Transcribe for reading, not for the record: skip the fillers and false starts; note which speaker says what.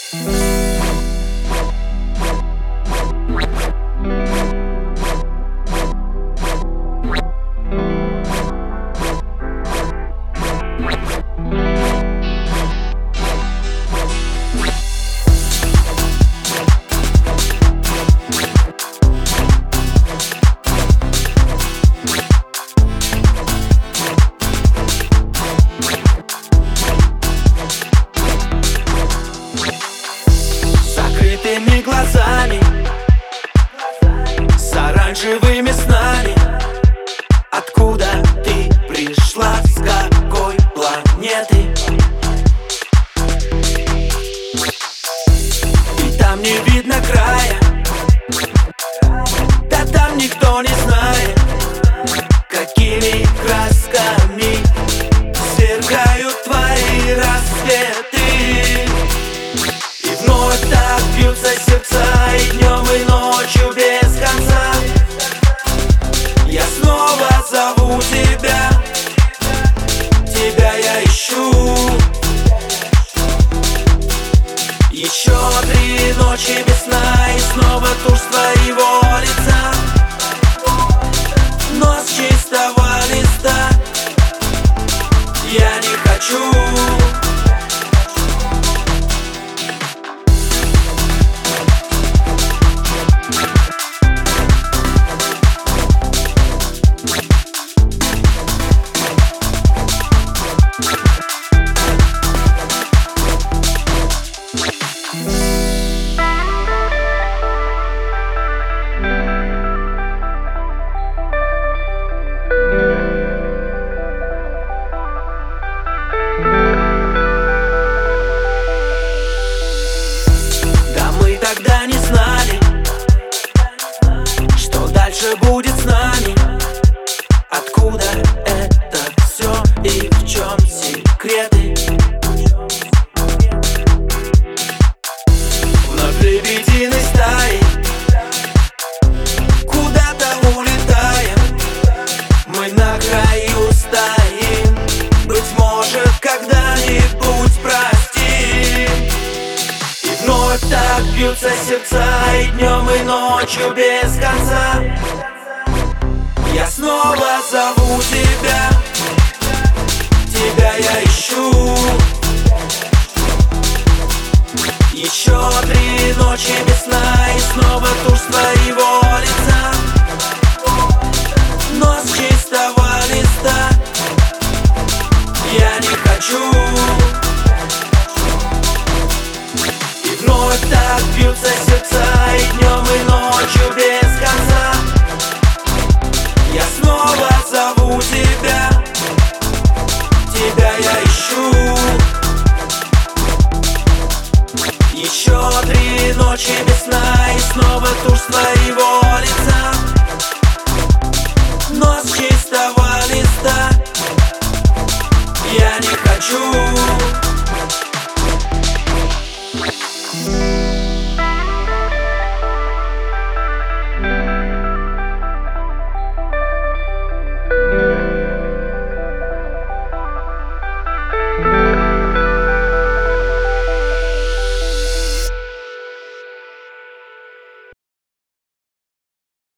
Speaker 1: Закрытыми глазами, с оранжевыми снами. Откуда ты пришла, с какой планеты? И там не видно края, да там никто не знает, какими красками сверкают твои рассветы. И вновь так бьются сердца, и днем, и ночью без конца. Я снова зову тебя, тебя я ищу. Еще 3 ночи без сна, и снова тушь твоего лица. Но с чистого листа я не хочу. Тогда не знали, что дальше будет с нами. Откуда это все и в чем секреты? Вновь лебединой стаи куда-то улетаем. Мы на краю стоим, быть может, когда-нибудь простим. И вновь так бьются сердца, и днем, и ночью без конца. Я снова зову тебя, тебя я ищу. Еще 3 ночи без сна, и снова тушь твоего лица. Но с чистого листа я не хочу. Вновь так бьются сердца, и днем, и ночью без конца. Я снова зову тебя, тебя я ищу. Еще 3 ночи без сна, и снова тушь твоего лица. Но с чистого листа я не хочу.